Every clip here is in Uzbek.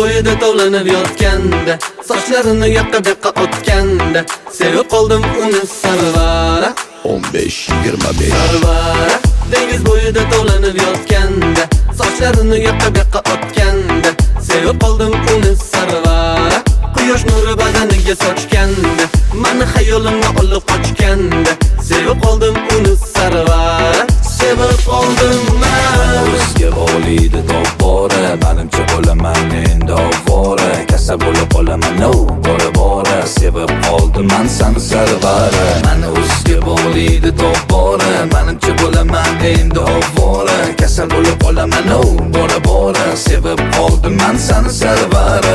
bo'yida tovlanib yotganda, sochlarini yoqqa bu yoqqa otganda, sevib qoldim uni Sarvara. 15-25 Sarvara dengiz bo'yida tovlanib yotganda, sochlarini yoqqa bu yoqqa otganda, sevib qoldim uni Sarvara. Quyosh nuri badaniga sochganda, meni xayolimga olib qochganda, sevib qoldim uni Sarvara. Sevib qoldim men. O'zga bo'liydi tobora, menimcha bo'laman endi ovora. Kasal bo'lib qolaman, no, bora sevib qoldim men seni Sarvara. Meni o'zga bo'liydi tobora, menimcha bo'laman endi ovora. Kasal bo'lib qolaman, no, bora sevib qoldim men seni Sarvara.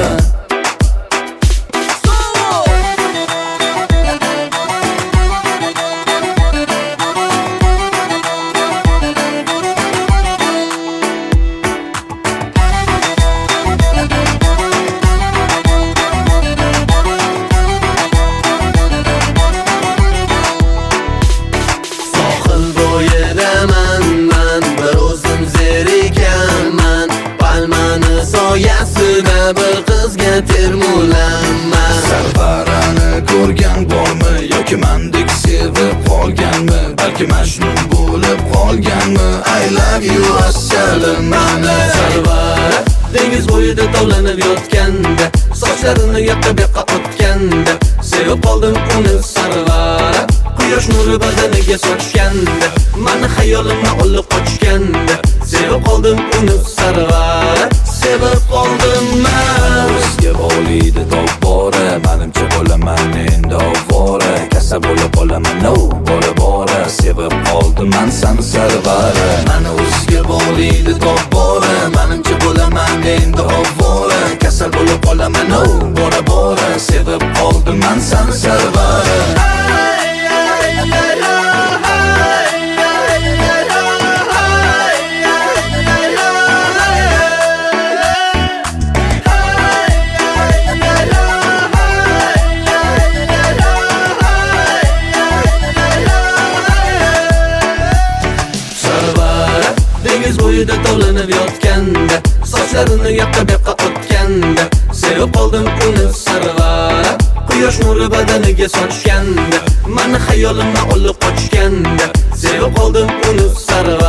Bir qizga termulaman. Sarvarani ko'rgan bormi yoki mendek sevib qolganmi? Balki majnun bo'lib qolganmi? I love you assalam. Sarvara dengiz bo'yida tovlanib yotganda, sochlarini yoqqa bu yoqqa otganda, sevib qoldim uni Sarvara. Quyosh nuri badaniga sochganda, meni xayolimga olib qochganda, sevib qoldim uni Sarvara. Sevib qoldim men. O'zga bo'liydi tobora, menimcha bo'laman endi ovora. Kasal bo'lib qolaman, no, bora sevib qoldim men seni Sarvara. Meni o'zga bo'liydi tobora, menimcha bo'laman endi ovora. Kasal bo'lib qolaman, no, bora sevib qoldim men seni Sarvara. Dengiz bo'yida tovlanib yotganda, sochlarini yoqqa bu yoqqa otganda, sevib qoldim uni Sarvara. Quyosh nuri badaniga sochganda, meni xayolimga olib qochganda, sevib qoldim uni Sarvara.